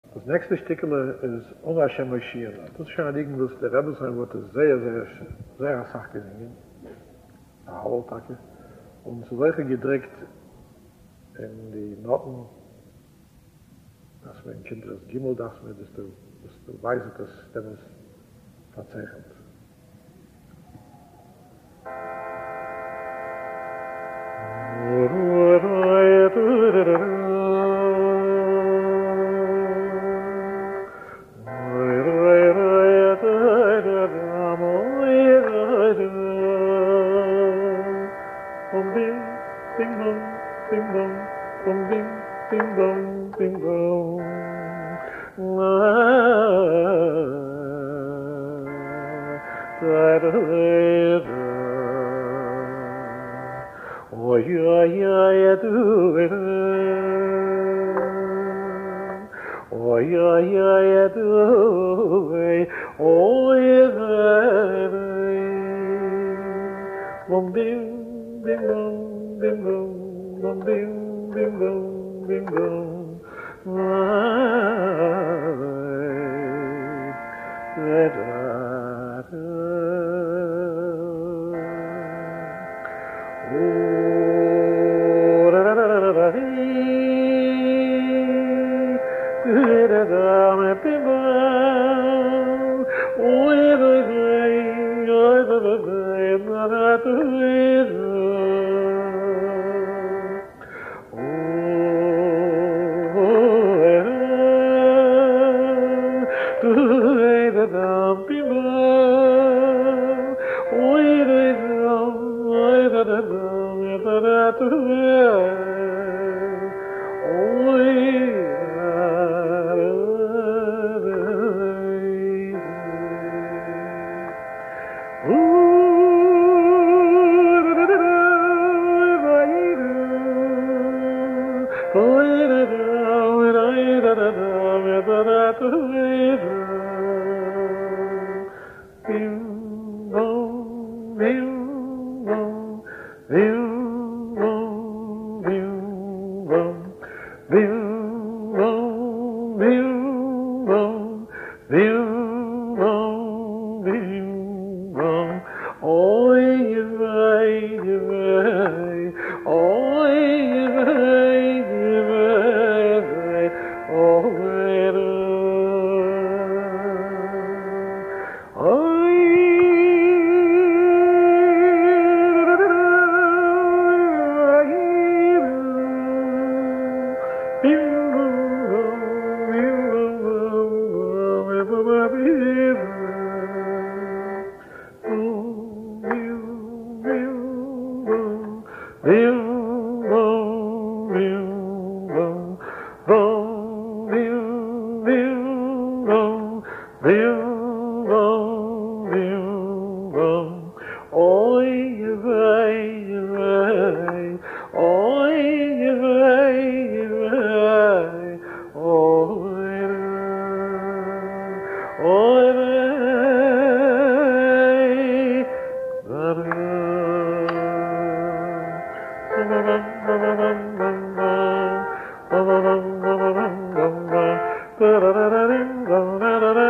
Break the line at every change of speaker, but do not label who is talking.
Das nächste Stückele ist Onga Hashem Moshiach. Das ist schon ein Ding, was der Rebbe sein wird, sehr sach gesungen. Eine Hauertacke. Und so solche gedrückt in die Noten, dass man ein Kind das Gimmel, dass du weißt, dass das verzeichnet.
Da da da da da da da da